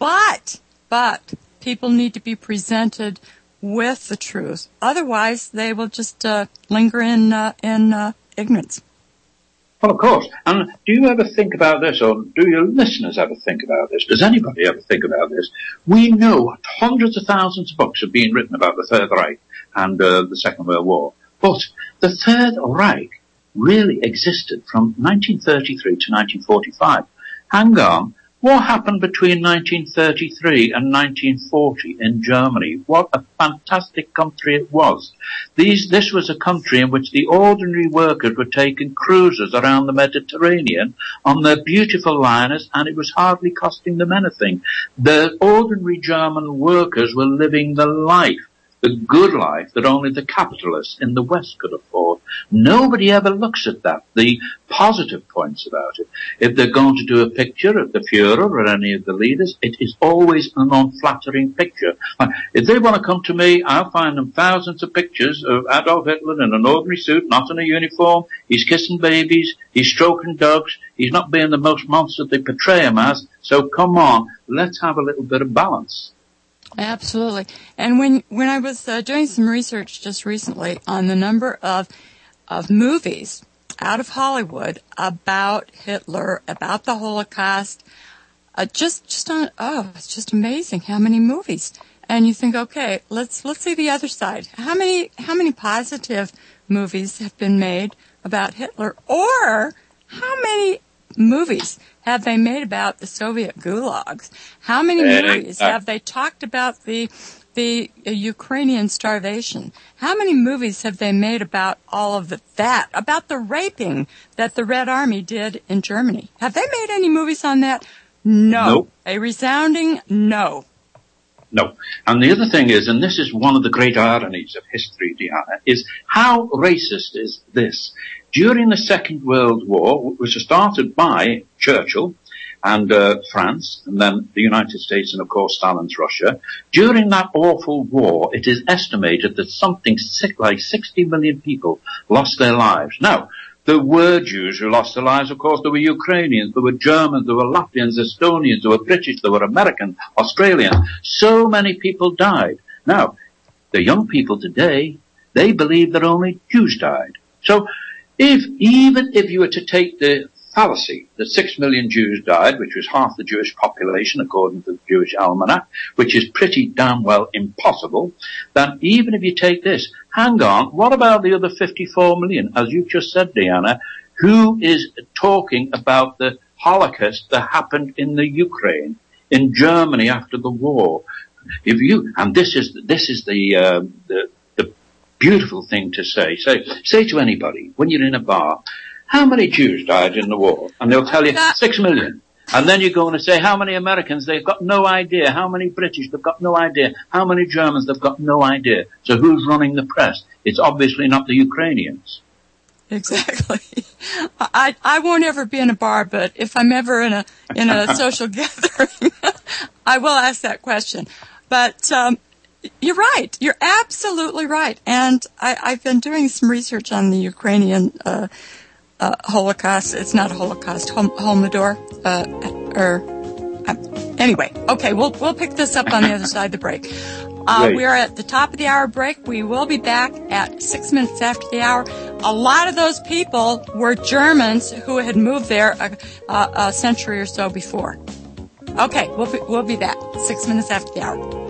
But, but people need to be presented with the truth. Otherwise, they will just uh, linger in uh, in uh, ignorance. Well, of course. And do you ever think about this, or do your listeners ever think about this? Does anybody ever think about this? We know hundreds of thousands of books have been written about the Third Reich and uh, the Second World War. But the Third Reich really existed from nineteen thirty-three to nineteen forty-five. Hang on. What happened between nineteen thirty-three and nineteen forty in Germany? What a fantastic country it was. These, this was a country in which the ordinary workers were taking cruises around the Mediterranean on their beautiful liners, and it was hardly costing them anything. The ordinary German workers were living the life, the good life that only the capitalists in the West could afford. Nobody ever looks at that, the positive points about it. If they're going to do a picture of the Führer or any of the leaders, it is always an unflattering picture. If they want to come to me, I'll find them thousands of pictures of Adolf Hitler in an ordinary suit, not in a uniform. He's kissing babies, he's stroking dogs, he's not being the most monster they portray him as. So come on, let's have a little bit of balance. Absolutely. And when when I was uh, doing some research just recently on the number of of movies out of Hollywood about Hitler, about the Holocaust, uh, just just on oh, it's just amazing how many movies. And you think, okay, let's let's see the other side. How many how many positive movies have been made about Hitler, or how many movies have they made about the Soviet gulags? How many movies have they talked about the the uh, Ukrainian starvation? How many movies have they made about all of the, that, about the raping that the Red Army did in Germany? Have they made any movies on that? No. Nope. A resounding no. No. And the other thing is, and this is one of the great ironies of history, Deanna, is how racist is this? During the Second World War, which was started by Churchill and uh, France, and then the United States, and of course Stalin's Russia, during that awful war, it is estimated that something like sixty million people lost their lives. Now, there were Jews who lost their lives, of course. There were Ukrainians, there were Germans, there were Latvians, Estonians, there were British, there were Americans, Australians. So many people died. Now, the young people today, they believe that only Jews died. So, if, even if you were to take the fallacy that six million Jews died, which was half the Jewish population according to the Jewish Almanac, which is pretty damn well impossible, then even if you take this, hang on, what about the other fifty-four million, as you just said, Deanna, who is talking about the Holocaust that happened in the Ukraine, in Germany after the war? If you, and this is, this is the, uh, the, the beautiful thing to say. Say, say to anybody, when you're in a bar, how many Jews died in the war? And they'll tell you six million. And then you're going to say how many Americans, they've got no idea. How many British, they've got no idea. How many Germans, they've got no idea. So who's running the press? It's obviously not the Ukrainians. Exactly. I I won't ever be in a bar, but if I'm ever in a in a social gathering, I will ask that question. But um, you're right. You're absolutely right. And I, I've been doing some research on the Ukrainian uh Uh, Holocaust. It's not a Holocaust. Hom- Holodomor. Uh, or uh, anyway, okay. We'll we'll pick this up on the other side of the break. Uh, we are at the top of the hour break. We will be back at six minutes after the hour. A lot of those people were Germans who had moved there a, a, a century or so before. Okay, we'll be, we'll be back six minutes after the hour.